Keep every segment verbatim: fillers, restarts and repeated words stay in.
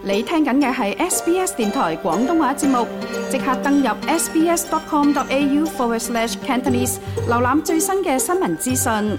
你聽緊嘅係 S B S 電台廣東話節目，即刻登入 sbs.com.au forward slash Cantonese， 瀏覽最新嘅新聞資訊。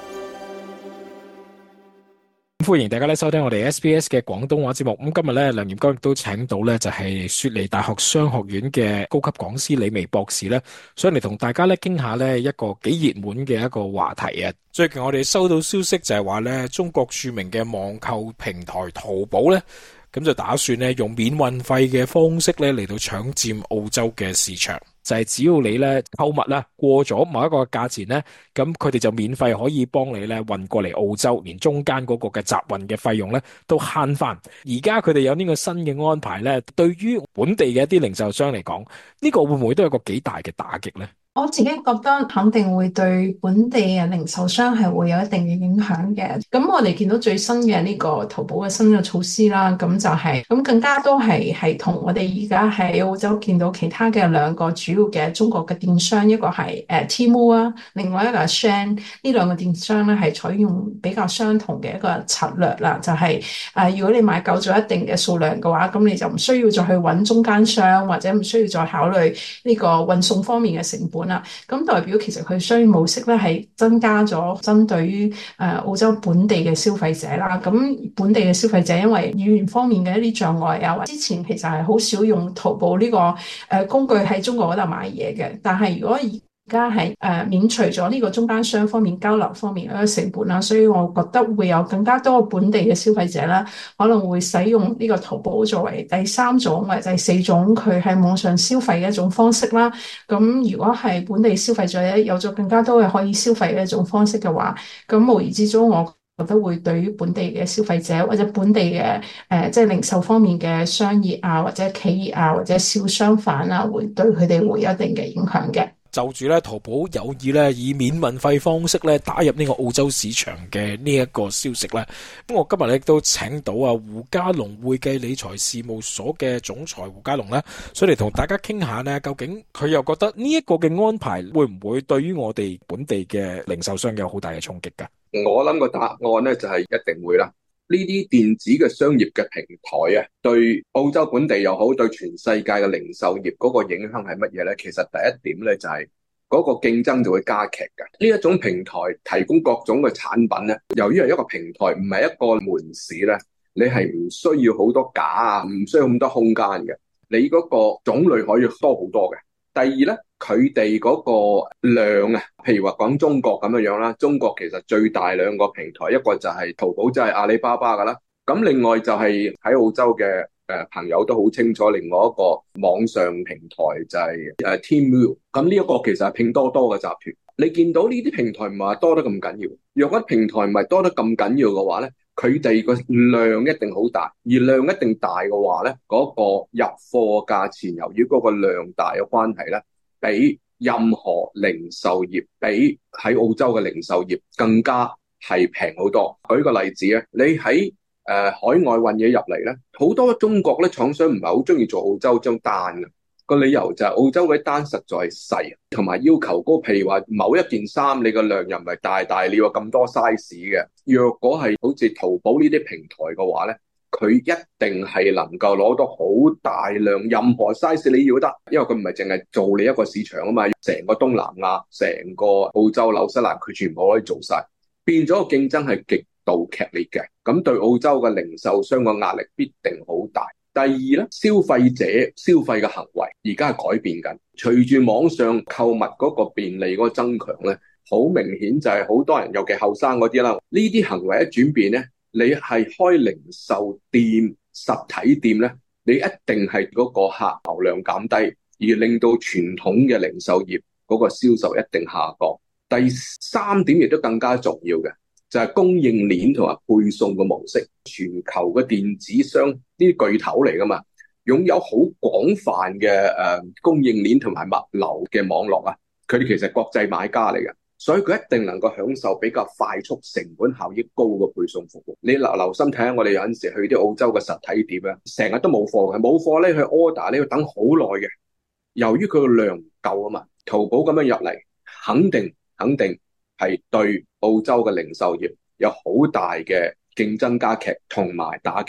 歡迎大家咧收聽我哋 S B S 嘅廣東話節目。咁今日咧，梁炎光亦都請到咧就係雪梨大學商學院嘅高級講師李薇博士咧，上嚟同大家咧傾下咧一個幾熱門嘅一個話題啊。最近我哋收到消息就係話咧，中國著名嘅網購平台淘寶咧，咁就打算咧用免運費嘅方式咧嚟到搶佔澳洲嘅市場。就係只要你咧購物啦過咗某一個價錢咧，咁佢哋就免費可以幫你咧運過嚟澳洲，連中間嗰個嘅集運嘅費用咧都慳翻。而家佢哋有呢個新嘅安排咧，對於本地嘅一啲零售商嚟講，呢個會唔會都有個幾大嘅打擊咧？ 我自己覺得肯定會對本地嘅零售商係會有一定嘅影響嘅。咁我哋見到最新嘅呢個淘寶嘅新嘅措施啦，咁就係、是、咁更加都係係同我哋而家喺澳洲見到其他嘅兩個主要嘅中國嘅電商，一個係誒 Temu 啊，另外一個係 Shein， 呢兩個電商咧係採用比較相同嘅一個策略啦，就係、是、誒、呃、如果你買夠咗一定嘅數量嘅話，咁你就唔需要再去揾中間商，或者唔需要再考慮呢個運送方面嘅成本。咁代表其實佢商業模式咧係增加咗針對於誒澳洲本地嘅消費者啦。咁本地嘅消費者因為語言方面嘅一啲障礙啊，之前其實係好少用淘寶呢個誒工具喺中國嗰度買嘢嘅。但係如果而家係誒免除咗呢個中間商方面交流方面嘅成本啦，所以我覺得會有更加多本地嘅消費者啦，可能會使用呢個淘寶作為第三種或者第四種佢喺網上消費嘅一種方式啦。咁如果係本地消費者咧有咗更加多嘅可以消費嘅一種方式嘅話，咁無疑之中我覺得會對於本地嘅消費者或者本地嘅誒即係零售方面嘅商業啊或者企業啊或者小商販啊，會對佢哋會有一定嘅影響嘅。 就住咧，淘寶有意咧以免運費方式咧打入呢個澳洲市場嘅呢一個消息咧，咁我今日咧都請到啊胡嘉龍會計理財事務所嘅總裁胡嘉龍咧，所以嚟同大家傾下呢，究竟佢又覺得呢一個嘅安排會唔會對於我哋本地嘅零售商有好大嘅衝擊㗎？ 我諗個答案咧就係一定會啦。呢啲電子嘅商業嘅平台啊，對澳洲本地又好，對全世界嘅零售業嗰個影響係乜嘢咧？其實第一點咧就係嗰個競爭就會加劇嘅。呢一種平台提供各種嘅產品咧，由於係一個平台，唔係一個門市咧，你係唔需要好多架啊，唔需要咁多空間嘅，你嗰個種類可以多好多嘅。第二咧，佢哋嗰個量啊，譬如話講中國咁樣樣啦，中國其實最大兩個平台，一個就係淘寶，即係阿里巴巴噶啦。咁另外就係喺澳洲嘅誒朋友都好清楚，另外一個網上平台就係誒 Temu。咁呢一個其實係拼多多嘅集團。你見到呢啲平台唔係話多得咁緊要，若果平台唔係多得咁緊要嘅話咧，佢哋個量一定好大，而量一定大嘅話咧，嗰個入貨價錢由於嗰個量大嘅關係咧，比任何零售業，比喺澳洲嘅零售業更加係平好多。舉個例子咧，你喺誒、呃、海外運嘢入嚟咧，好多中國咧廠商唔係好中意做澳洲張單嘅。個理由就係澳洲嗰啲單實在係細，同埋要求高。譬如話某一件衫，你個量又唔係大大，你有咁多 size 嘅。若果係好似淘寶呢啲平台嘅話咧，佢一定係能夠攞到好大量，任何 size 你要得，因為佢唔係淨係做你一個市場啊嘛，成個東南亞、成個澳洲、紐西蘭，佢全部可以做晒，變咗個競爭係極度劇烈嘅。咁對澳洲嘅零售商嘅壓力必定好大。第二咧，消費者消費嘅行為而家係改變緊，隨住網上購物嗰個便利嗰個增強咧，好明顯就係好多人，尤其後生嗰啲啦，呢啲行為一轉變咧，你係開零售店、實體店咧，你一定係嗰個客流量減低，而令到傳統嘅零售業嗰個銷售一定下降。第三點亦都更加重要嘅，就係供應鏈同埋配送嘅模式。全球嘅電子商呢啲巨頭嚟噶嘛，擁有好廣泛嘅誒供應鏈同埋物流嘅網絡啊，佢哋其實國際買家嚟嘅，所以佢一定能夠享受比較快速、成本效益高嘅配送服務。你留留心睇下，我哋有陣時去啲澳洲嘅實體店啊，成日都冇貨嘅，冇貨咧去 order 你要等好耐嘅。由於佢個量唔夠啊嘛，淘寶咁樣入嚟，肯定肯定係對澳洲嘅零售業有好大嘅競爭加劇同埋打擊。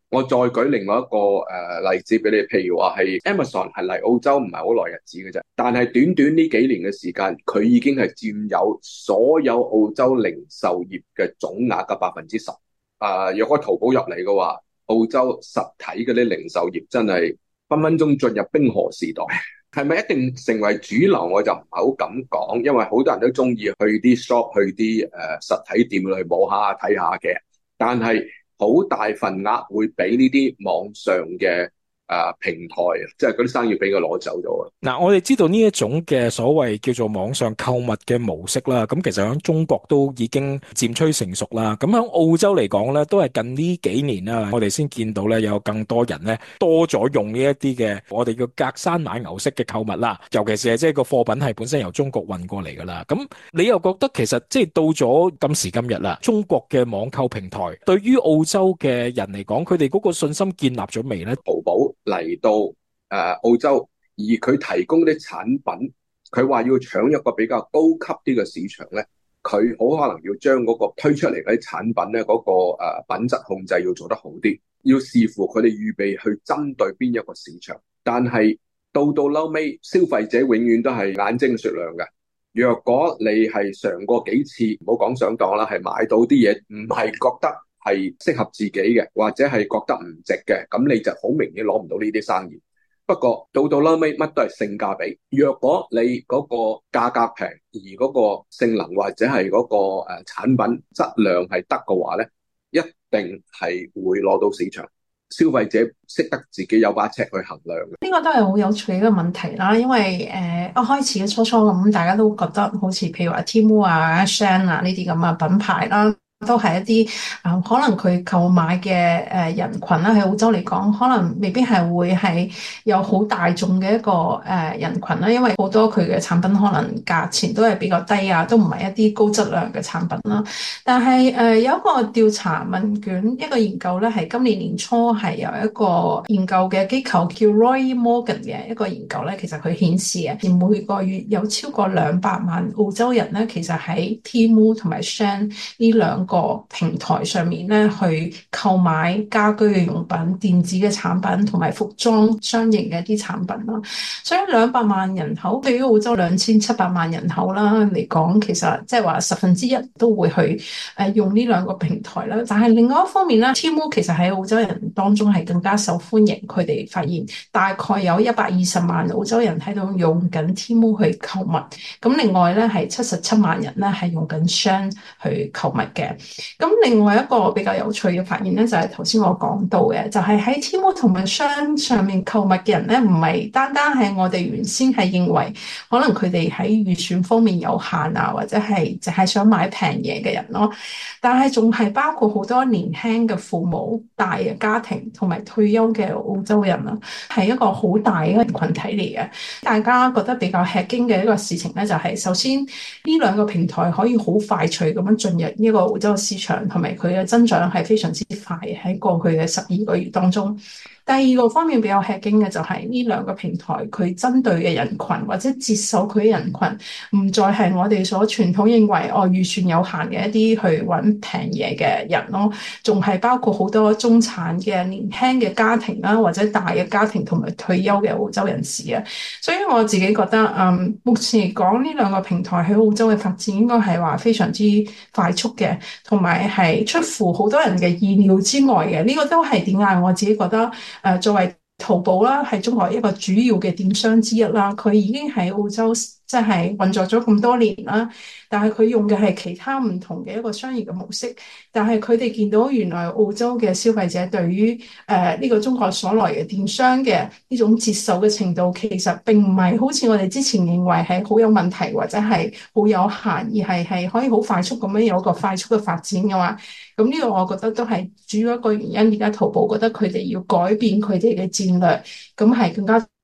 我再舉另外一個誒、呃、例子俾你，譬如話係 Amazon 係嚟澳洲唔係好耐日子嘅啫，但係短短呢幾年嘅時間，佢已經係佔有所有澳洲零售業嘅總額嘅百分之十。啊，若果淘寶入嚟嘅話，澳洲實體嗰啲零售業真係分分鐘進入冰河時代。係咪一定成為主流？我就唔係好敢講，因為好多人都中意去啲 shop 去啲誒、呃、實體店去摸下睇下嘅，但係好大份額會俾呢啲網上嘅誒、呃、平台，即係嗰啲生意俾佢攞走咗啊！ 嗱，我哋知道呢一種嘅所謂叫做網上購物嘅模式啦，咁其實喺中國都已經漸趨成熟啦。咁喺澳洲嚟講咧，都係近呢幾年啦，我哋先見到咧有更多人咧多咗用呢一啲嘅我哋叫隔山買牛式嘅購物啦。尤其是係即係個貨品係本身由中國運過嚟噶啦。咁你又覺得其實即係到咗今時今日啦，中國嘅網購平台對於澳洲嘅人嚟講，佢哋嗰個信心建立咗未咧？ 淘寶嚟到誒、呃、澳洲。而佢提供啲產品，佢話要搶一個比較高級啲嘅市場咧，佢好可能要將嗰個推出嚟嗰啲產品咧，嗰、嗰個誒、呃、品質控制要做得好啲，要視乎佢哋預備去針對邊一個市場。但係到到嬲尾，消費者永遠都係眼睛雪亮嘅。若果你係嘗過幾次，唔好講上當啦，係買到啲嘢唔係覺得係適合自己嘅，或者係覺得唔值嘅，咁你就好明顯攞唔到呢啲生意。不過到到拉尾乜都係性價比。若果你嗰個價格平，而嗰個性能或者係嗰個誒產品質量係得嘅話咧，一定係會攞到市場。消費者識得自己有把尺去衡量嘅。 呢個都係好有趣嘅一個問題啦，因為誒一開始嘅初初咁，大家都覺得好似譬如話 Temu 啊、Shein 啊呢啲咁嘅品牌啦。都係一啲啊、呃，可能佢購買嘅誒、呃、人群啦，喺澳洲嚟講，可能未必係會係有好大眾嘅一個誒、呃、人群啦，因為好多佢嘅產品可能價錢都係比較低啊，都唔係一啲高質量嘅產品啦。但係誒、呃、有一個調查問卷，一個研究咧，係今年年初係有一個研究嘅機構叫 Roy Morgan 嘅一個研究咧，其實佢顯示啊，每個月有超過兩百萬澳洲人咧，其實喺 Temu 同埋 Shein 呢兩個平台上面咧，去購買家居嘅用品、電子嘅產品同埋服裝相應嘅一啲產品啦。所以兩百萬人口對於澳洲兩千七百萬人口啦嚟講，其實即係話十分之一都會去誒用呢兩個平台啦。但係另外一方面咧，Temu 其實喺澳洲人當中係更加受歡迎。佢哋發現大概有一百二十萬澳洲人喺度用緊 Temu 去購物，咁另外咧係七十七萬人咧係用緊 Shein 去購物嘅。咁另外一個比較有趣嘅發現咧，就係頭先我講到嘅，就係喺 Temu 同埋 Shein 上面購物嘅人咧，唔係單單係我哋原先係認為可能佢哋喺預算方面有限啊，或者係淨係想買平嘢嘅人咯，但係仲係包括好多年輕嘅父母、大嘅家庭同埋退休嘅澳洲人啦，係一個好大嘅群體嚟嘅。大家覺得比較吃驚嘅一個事情咧，就係首先呢兩個平台可以好快脆咁樣進入呢個澳洲市場，同埋佢嘅增長係非常之快，喺過去嘅十二個月當中。第二個方面比較吃驚嘅就係呢兩個平台佢針對嘅人群或者接受佢嘅人群，唔再係我哋所傳統認為哦預算有限嘅一啲去揾平嘢嘅人咯，仲係包括好多中產嘅年輕嘅家庭啦，或者大嘅家庭同埋退休嘅澳洲人士啊。所以我自己覺得，嗯，目前嚟講呢兩個平台喺澳洲嘅發展應該係話非常之快速嘅，同埋係出乎好多人嘅意料之外嘅。呢個都係點解我自己覺得。誒、呃、作為淘寶啦，係中國一個主要嘅電商之一啦，佢已經喺澳洲即係運作咗咁多年啦。但係佢用嘅係其他唔同嘅一個商業嘅模式，但係佢哋見到原來澳洲嘅消費者對於誒呢、呃這個中國所來嘅電商嘅呢種接受嘅程度，其實並唔係好似我哋之前認為係好有問題或者係好有限，而係係可以好快速咁樣有一個快速嘅發展嘅話，咁呢個我覺得都係主要一個原因。而家淘寶覺得佢哋要改變佢哋嘅戰略，咁係更加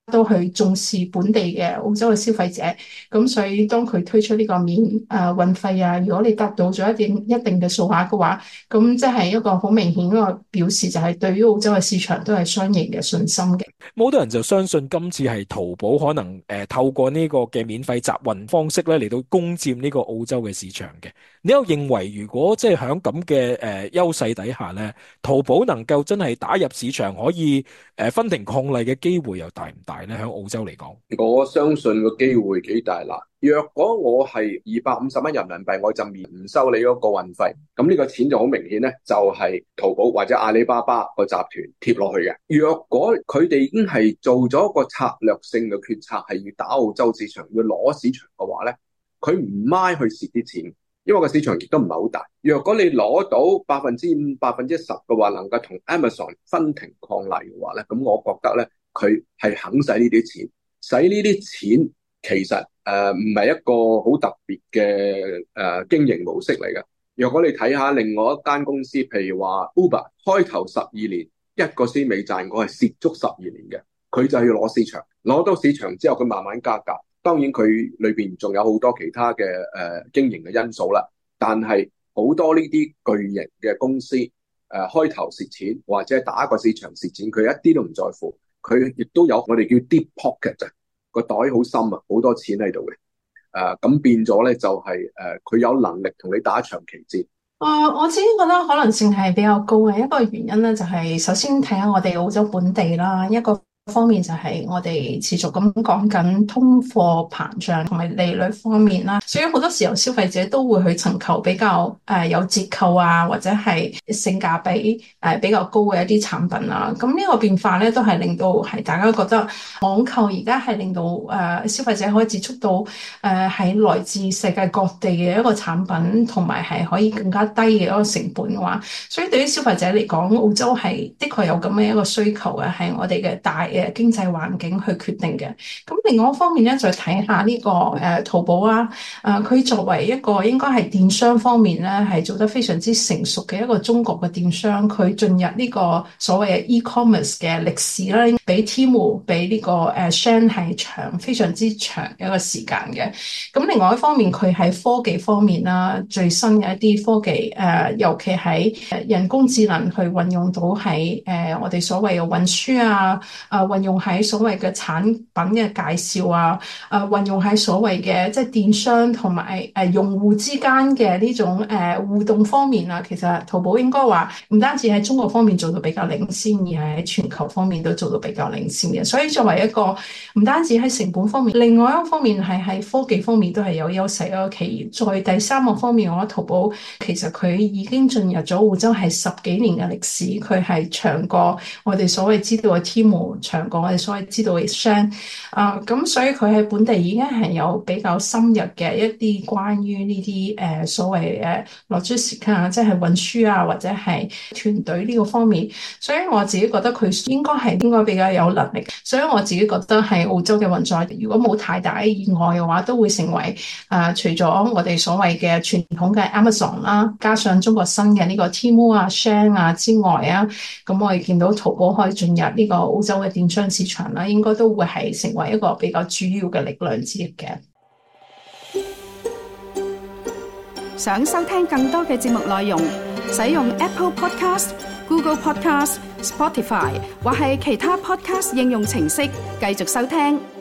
都去重視本地嘅澳洲嘅消費者，咁所以當佢推出呢個免誒運費啊，如果你達到咗一定一定嘅數額嘅話，咁即係一個好明顯嘅表示，就係對於澳洲嘅市場都係雙贏嘅信心嘅。 好多人就相信今次係淘寶可能誒、呃、透過呢個嘅免費集運方式咧嚟到攻佔呢個澳洲嘅市場嘅。你又認為如果即係喺咁嘅誒優勢底下咧，淘寶能夠真係打入市場，可以誒、呃、分庭抗禮嘅機會又大唔大咧？喺澳洲嚟講， 我相信個機會幾大啦。若果我係二百五十蚊人民幣，我就免唔收你嗰個運費，咁呢個錢就好明顯咧，就係淘寶或者阿里巴巴個集團貼落去嘅。若果佢哋已經係做咗個策略性嘅決策，係要打澳洲市場，要攞市場嘅話咧，佢唔咪去蝕啲錢，因為個市場亦都唔係好大。若果你攞到百分之五、百分之十嘅話，能夠同 Amazon 分庭抗禮嘅話咧，咁我覺得咧，佢係肯使呢啲錢，使呢啲錢其實誒唔係一個好特別嘅誒、呃、經營模式嚟嘅。若果你睇下另外一間公司，譬如話 Uber，開頭十二年一個先未賺過，係蝕足十二年嘅，佢就係要攞市場，攞到市場之後佢慢慢加價。當然佢裏邊仲有好多其他嘅誒、呃、經營嘅因素啦，但係好多呢啲巨型嘅公司誒、呃、開頭蝕錢或者打個市場蝕錢，佢一啲都唔在乎。佢亦都有我哋叫 deep pocket 啊，個袋好深啊，好多錢喺度嘅。誒、呃、咁變咗咧就係、是、誒，佢、呃、有能力同你打長期戰。 誒、呃，我自己覺得可能性係比較高嘅一個原因咧，就係首先睇下我哋澳洲本地啦，一個方面就係我哋持續咁講緊通貨膨脹同埋利率方面啦，所以好多時候消費者都會去尋求比較誒、呃、有折扣啊，或者係性價比誒、呃、比較高嘅一啲產品啦。咁呢個變化咧都係令到係大家覺得網購而家係令到誒、呃、消費者可以接觸到誒喺、呃、來自世界各地嘅一個產品，同埋係可以更加低嘅一個成本嘅話，所以對於消費者嚟講，澳洲係的確有咁嘅一個需求嘅，係我哋嘅大嘅經濟環境去決定嘅。咁另外一方面咧，就睇下呢個誒淘寶啊，誒佢作為一個應該係電商方面咧係做得非常之成熟嘅一個中國嘅電商，佢進入呢個所謂嘅 e-commerce 嘅歷史咧，比 Temu 比呢個誒 Shein 係長非常之長嘅一個時間嘅。咁另外一方面，佢喺科技方面啦，最新嘅一啲科技誒、呃，尤其喺人工智能去運用到喺誒、呃、我哋所謂嘅運輸啊，誒、呃、運用喺所謂嘅產品嘅介紹啊，誒、呃、運用喺所謂嘅即係電商同埋誒用戶之間嘅呢種誒、呃、互動方面啊，其實淘寶應該話唔單止喺中國方面做到比較領先，而係喺全球方面都做到比較領先嘅。所以作為一個唔單止喺成本方面，另外一方面係喺科技方面都係有優勢嘅企業。再第三個方面，我覺得淘寶其實佢已經進入咗澳洲係十幾年嘅歷史，佢係長過我哋所謂知道嘅 Temu， 長過我哋所謂知道嘅 Shein 啊，咁所以佢喺本地已經係有比較深入嘅一啲關於呢啲誒所謂誒 logistics 啊，即係運輸啊，或者係團隊呢個方面。所以我自己覺得佢應該係應該比較有能力。所以我自己覺得喺澳洲嘅運作，如果冇太大意外嘅話，都會成為誒、呃、除咗我哋所謂嘅傳統嘅 Amazon 啦，加上中國新嘅呢個 Temu 啊、Shein 啊之外啊，咁我哋見到淘寶可以進入呢個澳洲嘅電商市場啦，應該都會係成為一個比較主要嘅力量之一嘅。 想收聽更多嘅節目內容，使用 Apple Podcast、Google Podcast、Spotify 或係其他 Podcast 應用程式繼續收聽。